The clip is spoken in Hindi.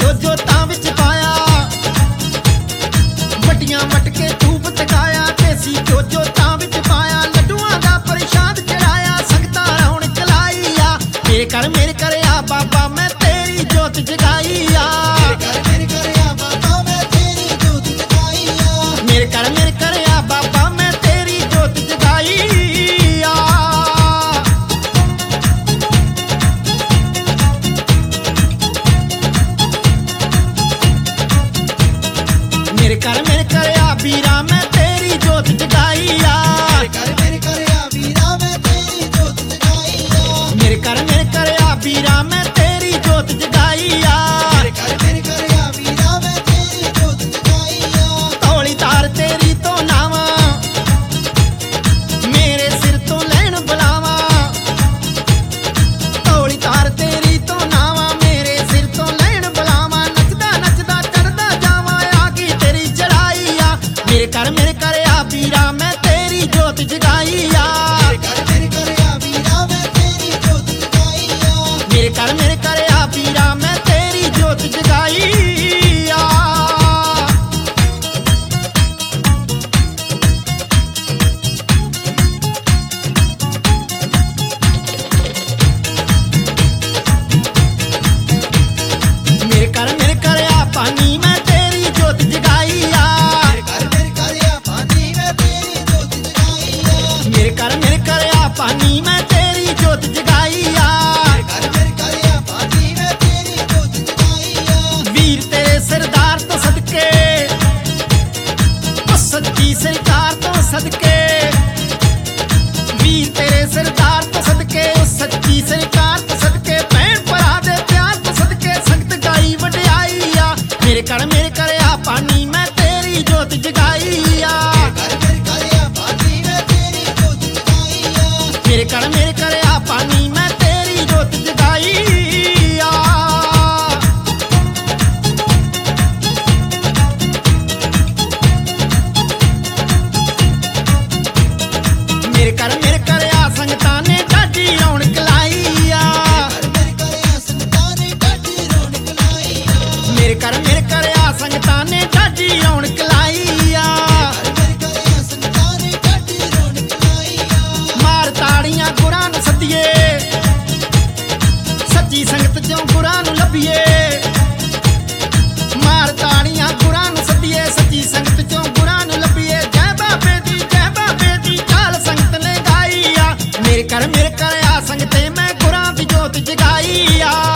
जोतां विच पाया, वड्डियां मटके धूप तकाया, देसी घ्यो जोतां विच पाया, लड्डूआं दा प्रसाद चढ़ाया, संगतां रौनक लाई आ। मेरे कर आ बाबा मैं तेरी जोत जगाई आ। मेरे कर आ बाबा मैं तेरी जोत जगाई आ। मेरे कर आ बाबा मैं तेरी जोत जगाई आ। मेरे कर आ वीरा मैं तेरी जोत जगाई आ। मेरे कर आ वीरा मैं तेरी जोत जगाई आ। मेरे कर आ वीरा मैं तेरी जोत जगाई आ। मेरे कर आ वीरा मैं तेरी जोत जगाई आ। तौली तार तेरी तो नावा, मेरे सिर तो लैन बुलावा, तौली तार तेरी तो नावा, मेरे सिर तो लैन बुलावा, नचदा नचदा चढ़दा जावा, आगी तेरी चढ़ाई आ। मेरे कर आ वीरा मैं तेरी जोत जगाई आ। मेरे कर आ वीरा मैं तेरी जोत जगाई आ। मेरे कर आ वीरा मैं तेरी जोत जगाई आ। मेरे कर आ पानी मैं तेरी जोत जगाई आ। मेरे कर आ पानी मैं तेरी जोत जगाई आ। मेरे कर आ पानी मैं तेरी जोत जगाई आ। मेरे कर आ पानी मैं तेरी जोत जगाई आ। वीर तेरे सरदार तो सदके, ओ सच्ची सरकार तो सदके, वीर तेरे सरदार तो सदके, ओ सच्ची सरकार तो सदके, भैन भरा दे प्यार तो सदके, संगत गाई वड्याई आ। मेरे कर आ पानी मैं तेरी जोत जगाई आ। मेरे कर आ पानी मैं तेरी जोत जगाई आ। मेरे कर आ पानी मैं तेरी जोत जगाई आ। मेरे कर आ संगतां ने ढाडी रौनक लाई आ। मेरे कर आ संगतां ने ढाडी रौनक लाई आ। मेरे कर आ संगतां ने ढाडी रौनक लाई आ। मेरे कर आ संगतां ने ढाडी रौनक लाई आ। मार ताड़ियां गुरां नूं सद्दिए, सच्ची संगत चों गुरां नूं लभीए, मार ताड़ियां गुरां नूं सद्दिए, सच्ची संगत चों गुरां नूं लभीए, जय बाबे दी चाल संगत ने गाई आ। मेरे कर आ संगते मैं गुरां दी जोत जगाई आ।